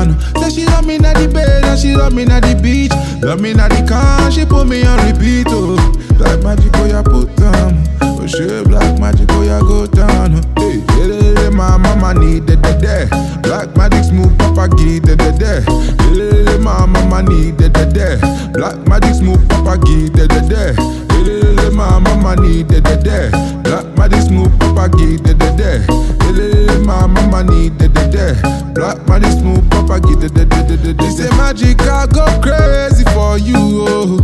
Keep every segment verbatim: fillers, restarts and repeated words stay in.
down. Say she love me na the bed and she love me na the beach. Love me na the car, she put me on repeat. Oh, black magic, oh yeah, put down. Oh shit, black magic, oh yeah, go down. Hey, hey, hey, hey, my mama need the the Black magic smooth, papa give the the Hey, hey, hey, my mama need the the Black magic smooth, papa give the the Hey, hey, hey, my mama need the the Black magic smooth, papa give the the Hey, hey, hey, my mama need the the Black magic smooth, papa give the the the the Say magic, I go crazy for you, oh.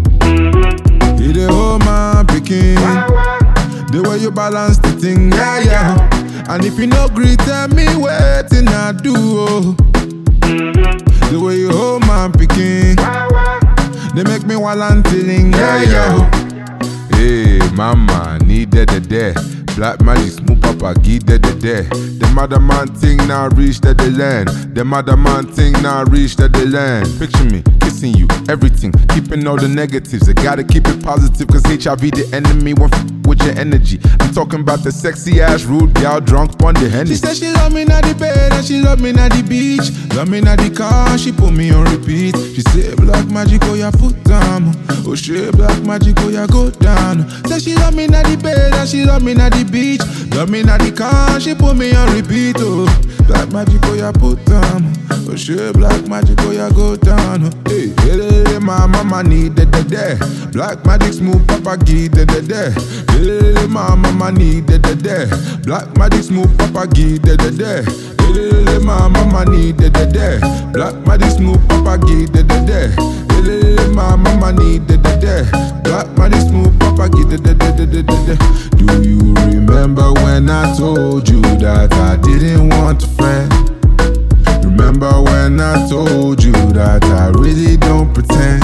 You the whole man picking. The way you balance the thing, yeah, yeah. And if you no agree, tell me waiting I do, oh. The way you hold my picking, they make me while I'm telling, yeah, yeah. Hey, mama, need that, that, that. Black magic, smooth papa, give that, that, that. The mother man thing now reach that the land. The mother man thing now reach that the land. Picture me, kissing you, everything, keeping all the negatives. I gotta keep it positive, cause H I V the enemy won't f with your energy. I'm talking about the sexy ass rude gal drunk on the Henny. She said she love me na the bed and she love me na the beach. Love me na the car, she put me on repeat. She said black magic, oh yeah, foot down. Oh shit, black magic, oh yeah, go down. Said she love me na the bed and she love me na the beach. Love me na the car, she put me on repeat. Oh, black magic, oh yeah, put down. Oh shit, black magic, oh yeah, go down. Hey, hey, hey, hey, my mama need the the the Black magic smooth, papa give the the the Hey, hey, my mama need the the the Black magic smooth, papa give the the the Hey, hey, my mama need the the the Black magic smooth, papa give the the the Hey, hey, my mama need the the the Black magic smooth, papa give the the the the the Do you remember when I told you that I didn't want a friend? Remember when I told you that I really don't pretend?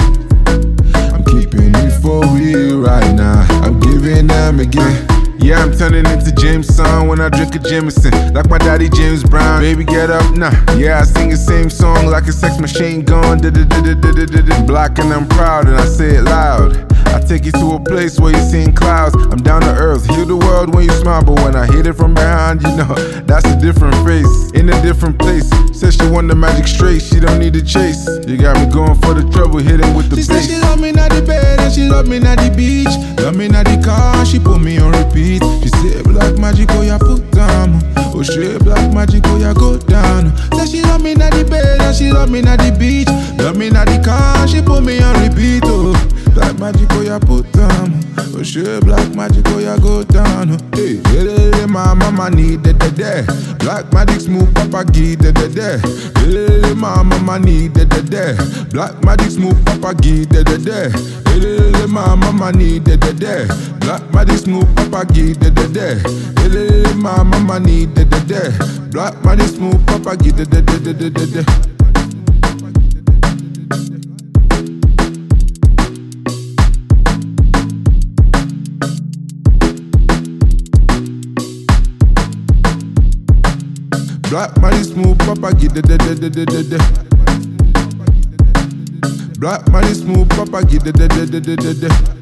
I'm keeping it for real right now, I'm giving them again. Yeah, I'm turning into Jameson when I drink a Jameson. Like my daddy James Brown, baby get up now. Nah. Yeah, I sing the same song like a sex machine gun. Black and I'm proud and I say it loud. I take you to a place where you're seeing clouds. I'm down to earth, heal the world when you smile. But when I hit it from behind, you know, that's a different face, in a different place. Says she want the magic straight, she don't need to chase. You got me going for the trouble, hitting with the bass. She said she love me na the bed and she love me na the beach. Love me na the car, she put me on repeat. She said black magic, oh yeah, foot down. Oh shit, black magic, oh yeah, go down. Said she love me na the bed and she love me na the beach. Love me na the car, she put me on repeat. Oh, black magic, oh yeah, put down. Oh shit, black magic, oh yeah, go down. Hey, hey, hey, hey, my mama need the the the Black magic smooth, papa give the the the Hey, hey, hey, my mama need the the the Black magic smooth, papa give the the the Hey, hey, hey, my mama need the the the Black magic smooth, papa give the the the Hey, hey, hey, my mama need the the the Black magic smooth, papa give the the the the the the Black magic smooth, papa give the the the the the the Black magic smooth, papa give the the the the the the